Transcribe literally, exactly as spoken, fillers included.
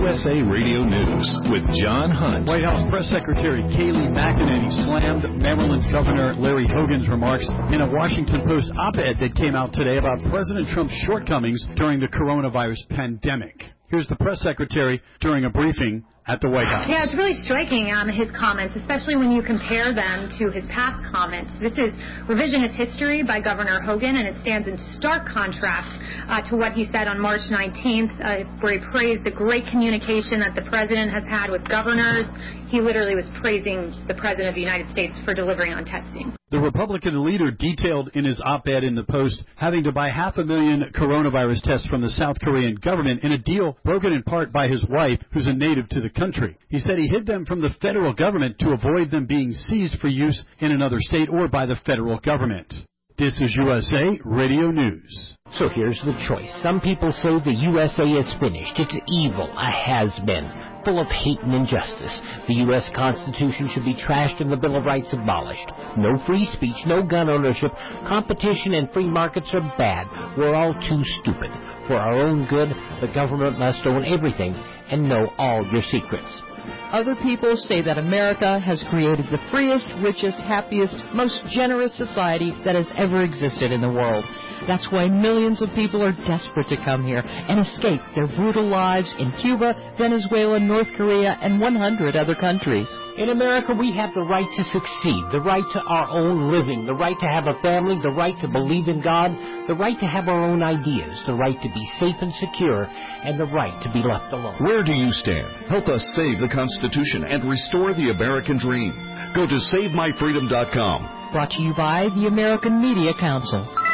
U S A Radio News with John Hunt. White House Press Secretary Kayleigh McEnany slammed Maryland Governor Larry Hogan's remarks in a Washington Post op-ed that came out today about President Trump's shortcomings during the coronavirus pandemic. Here's the press secretary during a briefing at the White House. Yeah, it's really striking, um, his comments, especially when you compare them to his past comments. This is revisionist history by Governor Hogan, and it stands in stark contrast uh, to what he said on March nineteenth, uh, where he praised the great communication that the president has had with governors. He literally was praising the president of the United States for delivering on testing. The Republican leader detailed in his op-ed in the Post having to buy half a million coronavirus tests from the South Korean government in a deal broken in part by his wife, who's a native to the country. He said he hid them from the federal government to avoid them being seized for use in another state or by the federal government. This is U S A Radio News. So here's the choice. Some people say the U S A is finished. It's evil, a has-been, full of hate and injustice. The U S Constitution should be trashed and the Bill of Rights abolished. No free speech, no gun ownership. Competition and free markets are bad. We're all too stupid. For our own good, the government must own everything and know all your secrets. Other people say that America has created the freest, richest, happiest, most generous society that has ever existed in the world. That's why millions of people are desperate to come here and escape their brutal lives in Cuba, Venezuela, North Korea, and one hundred other countries. In America, we have the right to succeed, the right to our own living, the right to have a family, the right to believe in God, the right to have our own ideas, the right to be safe and secure, and the right to be left alone. Where do you stand? Help us save the Constitution and restore the American dream. Go to save my freedom dot com. Brought to you by the American Media Council.